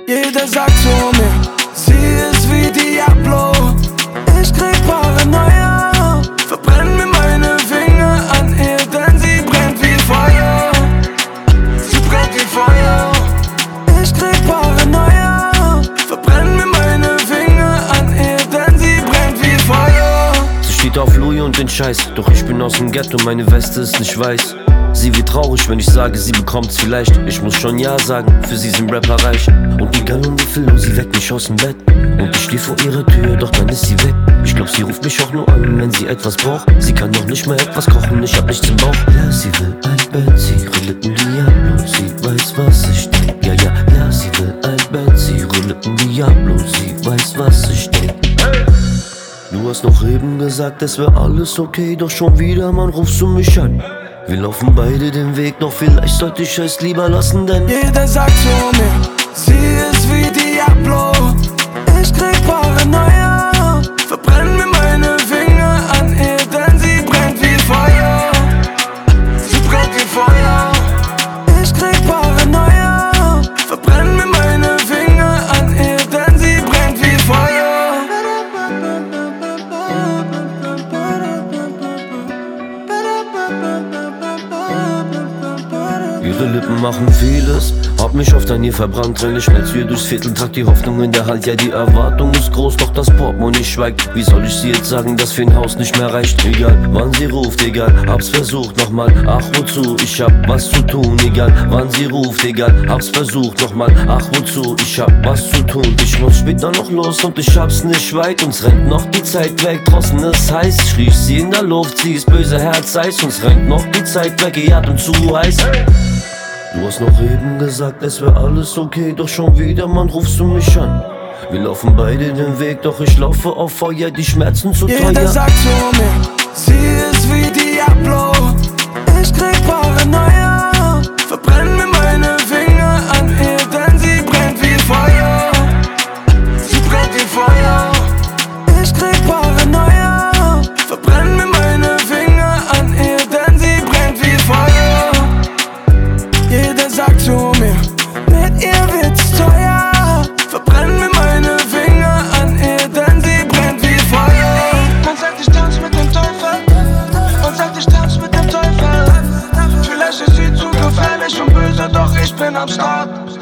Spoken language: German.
Jeder sagt zu mir, sie ist wie Diablo. Ich krieg Paranoia, verbrenn mir meine Finger an ihr, denn sie brennt wie Feuer. Sie brennt wie Feuer. Ich krieg Paranoia, verbrenn mir meine Finger an ihr, denn sie brennt wie Feuer. Sie steht auf Louis und den Scheiß, doch ich bin aus dem Ghetto, meine Weste ist nicht weiß. Sie wird traurig, wenn ich sage, sie bekommt's vielleicht. Ich muss schon ja sagen, für sie sind Rapper reich. Und egal um wie viel Uhr, sie weckt mich aus dem Bett. Und ich stehe vor ihrer Tür, doch dann ist sie weg. Ich glaub, sie ruft mich auch nur an, wenn sie etwas braucht. Sie kann noch nicht mehr etwas kochen, ich hab nichts im Bauch. Ja, sie will ein Bett, sie rüllet ein Diablo. Sie weiß, was ich denk. Ja, ja, ja, sie will ein Bett, sie rüllet ein Diablo. Sie weiß, was ich denk. Du hast noch eben gesagt, es wär alles okay, doch schon wieder, Mann, rufst du mich an. Wir laufen beide den Weg, doch vielleicht sollte ich es lieber lassen, denn jeder sagt zu mir, sie ist wie Diablo. Ich krieg Paranoia, verbrenn mir meine Finger an ihr, denn sie brennt wie Feuer. Sie brennt wie Feuer. Ich krieg Paranoia, verbrenn mir meine Finger an ihr, denn sie brennt wie Feuer. ihre Lippen machen vieles. Hab mich oft an ihr verbrannt, renn ich mit ihr durchs Viertel, trag die Hoffnung in der Hand. Ja, die Erwartung ist groß, doch das Portemonnaie schweigt. Wie soll ich sie jetzt sagen, dass für ein Haus nicht mehr reicht? Egal, wann sie ruft, egal, hab's versucht nochmal. Ach, wozu, ich hab was zu tun. Egal, wann sie ruft, egal, hab's versucht nochmal. Ach, wozu, ich hab was zu tun. Ich muss später noch los und ich hab's nicht weit. Uns rennt noch die Zeit weg, draußen ist heiß. Ich riech sie in der Luft, sie ist böse, Herz-Eis. Uns rennt noch die Zeit weg, ihr Atem zu heiß. Du hast noch eben gesagt, es wär alles okay, doch schon wieder, Mann, rufst du mich an. Wir laufen beide den Weg, doch ich laufe auf Feuer, die Schmerzen zu teuer. Jeder sagt zu mir, sie ist wie Diablo. Ich krieg Paranoia, verbrenn mir meine Finger an ihr, denn sie brennt wie Feuer. Sie brennt wie Feuer. Ich krieg Paranoia, verbrenn mir meine Finger an ihr, denn sie brennt wie Feuer. Jeder sagt zu mir, mit ihr wird's teuer. Verbrenn mir meine Finger an ihr, denn sie brennt wie Feuer. Man sagt, ich tanz mit dem Teufel. Man sagt, ich tanz mit dem Teufel. Vielleicht ist sie zu gefährlich und böse, doch ich bin am Start.